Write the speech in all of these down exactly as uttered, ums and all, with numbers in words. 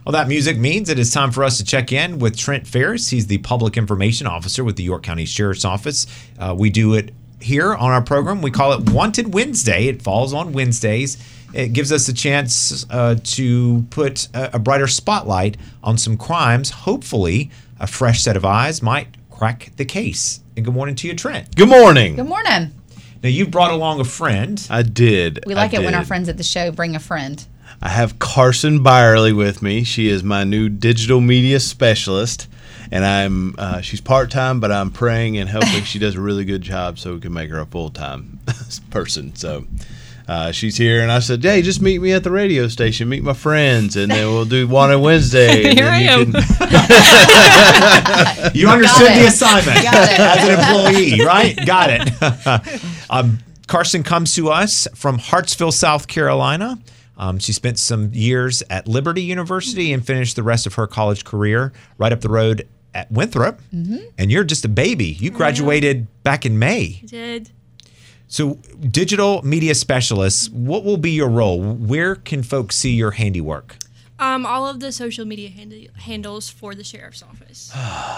Well, that music means it is time for us to check in with Trent Ferris. He's the Public Information Officer with the York County Sheriff's Office. Uh, we do it here on our program. We call it Wanted Wednesday. It falls on Wednesdays. It gives us a chance uh, to put a, a brighter spotlight on some crimes. Hopefully, a fresh set of eyes might crack the case. And good morning to you, Trent. Good morning. Good morning. Now, you brought along a friend. I did. We like I it when did. our friends at the show bring a friend. I have Carson Byerly with me. She is my new digital media specialist, and I'm uh, she's part-time, but I'm praying and hoping she does a really good job so we can make her a full-time person. So uh, she's here, and I said, hey, just meet me at the radio station, meet my friends, and then we'll do Wanted Wednesday. And Here I you am. Can... You understood Got the it. assignment Got it. as an employee, right? Got it. um, Carson comes to us from Hartsville, South Carolina. Um, she spent some years at Liberty University and finished the rest of her college career right up the road at Winthrop. Mm-hmm. And you're just a baby. You graduated back in May. I did. So, digital media specialist, what will be your role? Where can folks see your handiwork? Um, all of the social media hand- handles for the sheriff's office.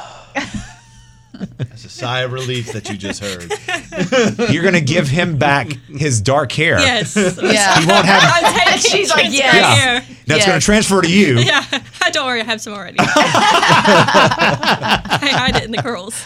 That's a sigh of relief that you just heard. You're going to give him back his dark hair. Yes. Yeah. He won't have. I'm taking She's like, Trent's yes. right Yeah. here. That's Yes. going to transfer to you. Yeah. Don't worry, I have some already. I hide it in the curls.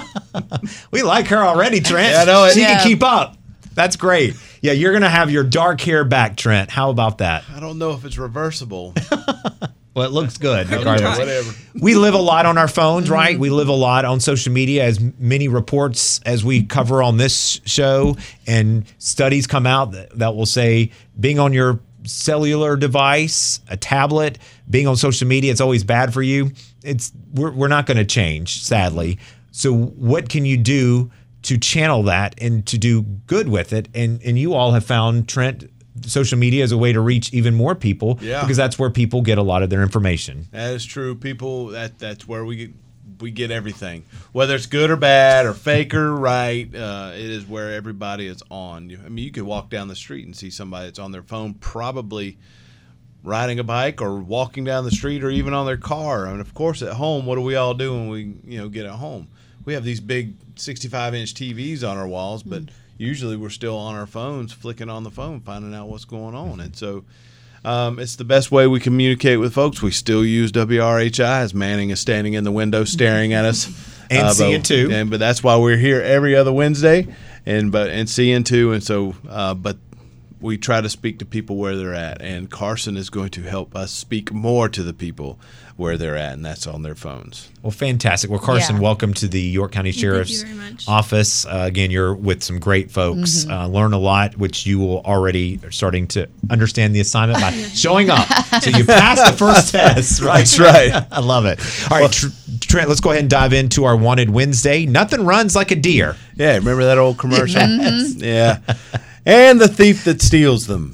We like her already, Trent. Yeah, I know it. She Yeah. can keep up. That's great. Yeah, you're going to have your dark hair back, Trent. How about that? I don't know if it's reversible. Well, it looks good. Okay, regardless. whatever. We live a lot on our phones, right? We live a lot on social media, as many reports as we cover on this show, and studies come out that, that will say being on your cellular device, a tablet, being on social media, it's always bad for you. It's we're we're not going to change, sadly. So what can you do to channel that and to do good with it? And and you all have found, Trent, social media is a way to reach even more people, Yeah. because that's where people get a lot of their information. That is true. People, that that's where we get, we get everything. Whether it's good or bad or fake or right, uh, it is where everybody is on. You- I mean, you could walk down the street and see somebody that's on their phone, probably riding a bike or walking down the street or even on their car. And of course, at home, what do we all do when we you know get at home? We have these big sixty-five inch T Vs on our walls, but usually we're still on our phones, flicking on the phone, finding out what's going on. And so um, it's the best way we communicate with folks. We still use W R H I as Manning is standing in the window staring at us. And uh, C N but, two. And, but that's why we're here every other Wednesday, and but and C N two. And so, uh, but we try to speak to people where they're at. And Carson is going to help us speak more to the people where they're at, and that's on their phones. Well, fantastic. Well, Carson, Yeah. welcome to the York County Sheriff's very much. Office. Uh, again, you're with some great folks. Mm-hmm. Uh, learn a lot, which you will already are starting to understand the assignment by showing up. So you passed the first test, right? That's right. I love it. All right, Tr- Trent, let's go ahead and dive into our Wanted Wednesday. Nothing runs like a deer. Yeah, remember that old commercial? Yeah. And the thief that steals them.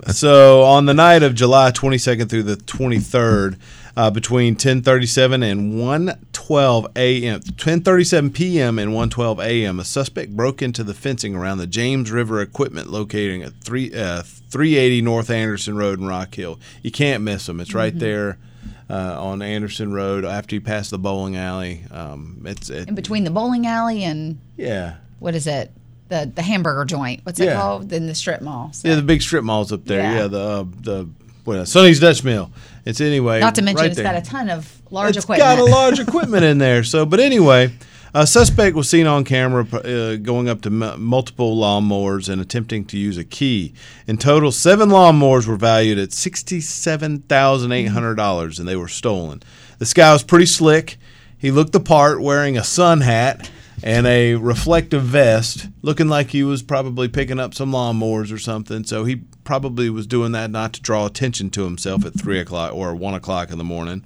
So on the night of July twenty-second through the twenty-third, uh, between ten thirty-seven and one twelve a.m., ten thirty-seven p.m. and one twelve a.m., a suspect broke into the fencing around the James River Equipment located at three, uh, three eighty North Anderson Road in Rock Hill. You can't miss them. It's right there uh, on Anderson Road after you pass the bowling alley. Um, it's it, In between the bowling alley and, Yeah. what is it? The the hamburger joint. What's it Yeah. called? In the strip mall. So. Yeah, the big strip malls up there. Yeah. Yeah, the uh, the what, Sonny's Dutch Mill. It's anyway. Not to mention right it's there. got a ton of large It's equipment. got a large equipment in there. So, but anyway, a suspect was seen on camera uh, going up to m- multiple lawnmowers and attempting to use a key. In total, seven lawnmowers were valued at sixty-seven thousand eight hundred dollars, and they were stolen. This guy was pretty slick. He looked the part, wearing a sun hat and a reflective vest, looking like he was probably picking up some lawnmowers or something. So he probably was doing that not to draw attention to himself at three o'clock or one o'clock in the morning.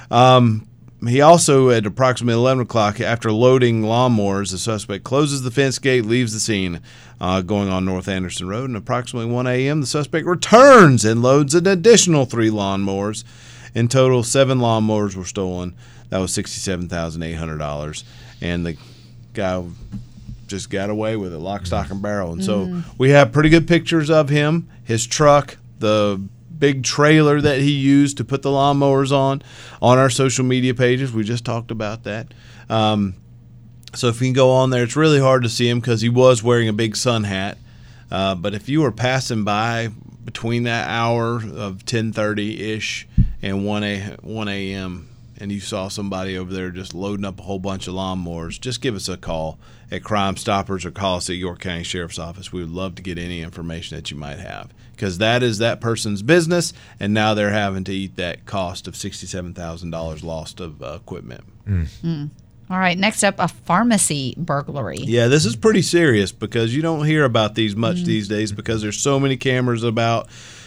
Um, he also, at approximately eleven o'clock, after loading lawnmowers, the suspect closes the fence gate, leaves the scene, uh, going on North Anderson Road. And approximately one a.m., the suspect returns and loads an additional three lawnmowers. In total, seven lawnmowers were stolen. That was sixty-seven thousand eight hundred dollars. And the guy just got away with it, lock, stock, and barrel. And so we have pretty good pictures of him, his truck, the big trailer that he used to put the lawnmowers on on our social media pages. We just talked about that. Um, so if you can go on there, it's really hard to see him because he was wearing a big sun hat. Uh, but if you were passing by between that hour of ten thirty-ish and one a.m., and you saw somebody over there just loading up a whole bunch of lawnmowers, just give us a call at Crime Stoppers or call us at York County Sheriff's Office. We would love to get any information that you might have, because that is that person's business, and now they're having to eat that cost of sixty-seven thousand dollars lost of uh, equipment. Mm. Mm. All right, next up, a pharmacy burglary. Yeah, this is pretty serious because you don't hear about these much Mm. these days because there's so many cameras about.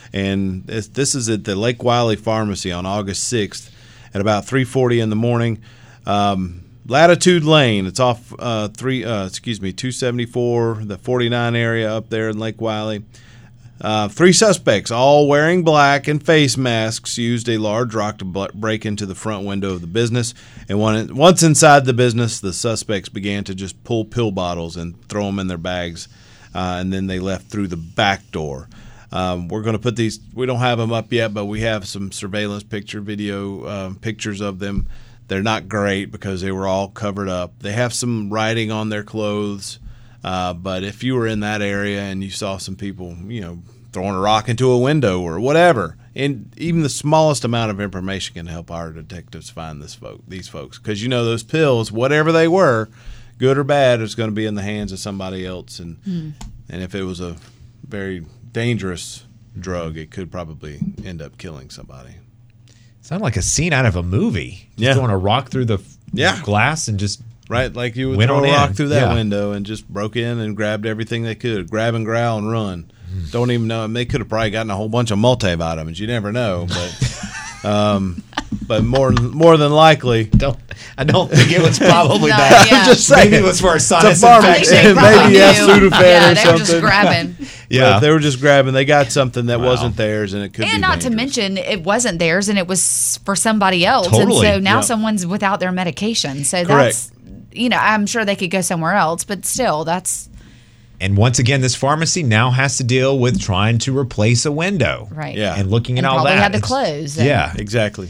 And this, this is at the Lake Wiley Pharmacy on August sixth at about three forty in the morning. Um, Latitude Lane, it's off uh, three. Uh, excuse me, two seventy-four, the forty-nine area up there in Lake Wiley. Uh, three suspects, all wearing black and face masks, used a large rock to b- break into the front window of the business. And when, once inside the business, the suspects began to just pull pill bottles and throw them in their bags, uh, and then they left through the back door. Um, we're going to put these, we don't have them up yet, but we have some surveillance picture video um, pictures of them. They're not great because they were all covered up. They have some writing on their clothes, uh, but if you were in that area and you saw some people, you know, throwing a rock into a window or whatever, and even the smallest amount of information can help our detectives find this folk, these folks. Because, you know, those pills, whatever they were, good or bad, is going to be in the hands of somebody else. And Mm. and if it was a very dangerous drug, it could probably end up killing somebody. Sound like a scene out of a movie. Just Yeah. throwing a rock through the f- Yeah. glass and just Right, like you would Went throw on a rock in. through that Yeah. window and just broke in and grabbed everything they could. Grab and growl and run. Don't even know. I mean, they could have probably gotten a whole bunch of multivitamins. You never know. But um, but more more than likely, don't. I don't think it was probably No, that. yeah. I'm just saying. Maybe it was for a It's sinus a pharma- I think infection. they probably Maybe, yeah, knew. Sudafed yeah, or they were just something. grabbing. Yeah. But they were just grabbing. They got something that Wow. wasn't theirs, and it could be And not to dangerous. mention, it wasn't theirs and it was for somebody else. Totally. And so now Yeah. someone's without their medication. So Correct. that's, you know, I'm sure they could go somewhere else, but still, that's And once again, this pharmacy now has to deal with trying to replace a window. right. Yeah. And looking at And all probably that. had to It's- close and- Yeah. Exactly.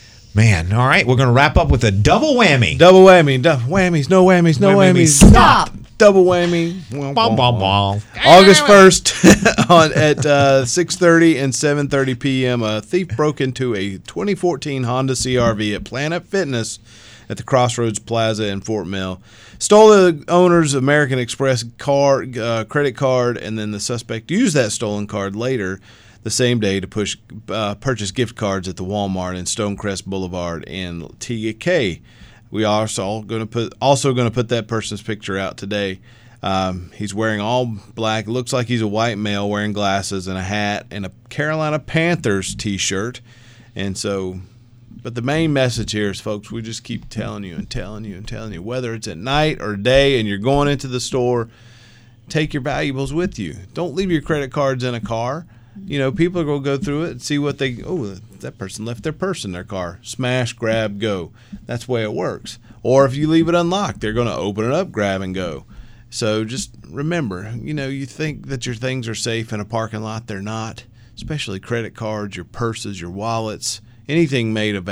Man. All right. We're going to wrap up with a double whammy. Double whammy. Du- whammies. No whammies. No Whammy, whammies. Stop. Double whammy. Bom, bom, bom. August first on at uh, six thirty and seven thirty p.m. a thief broke into a twenty fourteen Honda C R V at Planet Fitness at the Crossroads Plaza in Fort Mill. Stole the owner's American Express card, uh, credit card, and then the suspect used that stolen card later the same day to push uh, purchase gift cards at the Walmart in Stonecrest Boulevard in T K. We are also going to put also going to put that person's picture out today. Um, he's wearing all black. Looks like he's a white male wearing glasses and a hat and a Carolina Panthers T-shirt. And so, but the main message here is, folks, we just keep telling you and telling you and telling you, whether it's at night or day and you're going into the store, take your valuables with you. Don't leave your credit cards in a car. You know, people are going to go through it and see what they, oh, that person left their purse in their car. Smash, grab, go. That's the way it works. Or if you leave it unlocked, they're going to open it up, grab, and go. So just remember, you know, you think that your things are safe in a parking lot. They're not, especially credit cards, your purses, your wallets, anything made of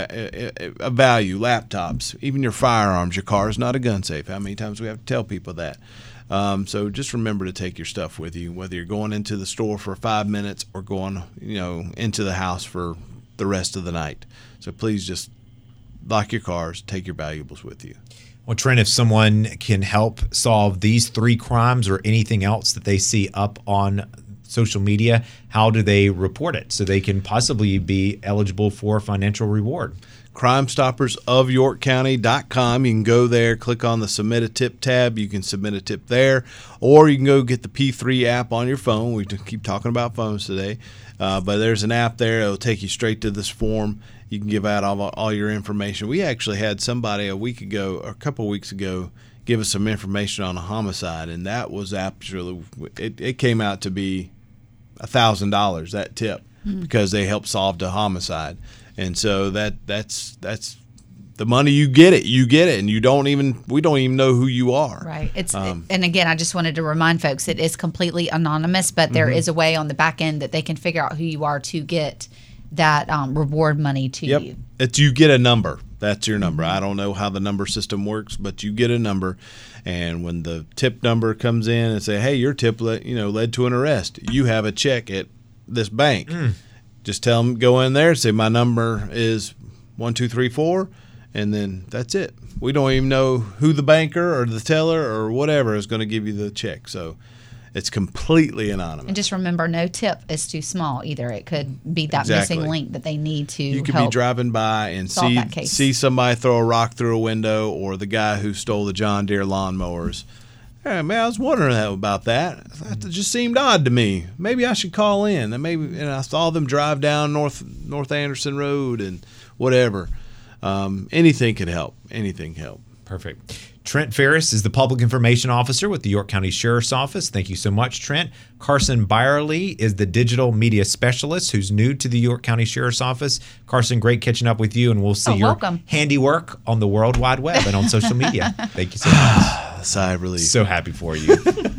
a value, laptops, even your firearms. Your car is not a gun safe. How many times do we have to tell people that? Um, so just remember to take your stuff with you, whether you're going into the store for five minutes or going, you know, into the house for the rest of the night. So please just lock your cars, take your valuables with you. Well, Trent, if someone can help solve these three crimes or anything else that they see up on social media, how do they report it so they can possibly be eligible for financial reward? crime stoppers of york county dot com. You can go there, click on the submit a tip tab. You can submit a tip there, or you can go get the P three app on your phone. We keep talking about phones today, uh, but there's an app there. It'll take you straight to this form. You can give out all, all your information. We actually had somebody a week ago, or a couple of weeks ago, give us some information on a homicide, and that was absolutely, it, it came out to be one thousand dollars, that tip, mm-hmm. because they helped solve the homicide. And so that that's that's the money, you get it, you get it, and you don't even we don't even know who you are. Right. It's Um, and again, I just wanted to remind folks it is completely anonymous, but there Mm-hmm. is a way on the back end that they can figure out who you are to get that um, reward money to Yep. you. It's you get a number. That's your number. I don't know how the number system works, but you get a number, and when the tip number comes in and say, "Hey, your tip led, you know led to an arrest," you have a check at this bank. Just tell them, go in there, say my number is one two three four, and then that's it. We don't even know who the banker or the teller or whatever is going to give you the check. So it's completely anonymous. And just remember, no tip is too small either. It could be that Exactly. missing link that they need to You could help. be driving by and solve see that case. see somebody throw a rock through a window, or the guy who stole the John Deere lawnmowers. Hey, man, I was wondering that- about that. That just seemed odd to me. Maybe I should call in. And maybe and I saw them drive down North North Anderson Road and whatever. Um, anything could help. Anything can help. Perfect. Trent Ferris is the Public Information Officer with the York County Sheriff's Office. Thank you so much, Trent. Carson Byerly is the Digital Media Specialist who's new to the York County Sheriff's Office. Carson, great catching up with you, and we'll see Oh, your welcome. handiwork on the World Wide Web and on social media. Thank you so much. A sigh of relief. So happy for you.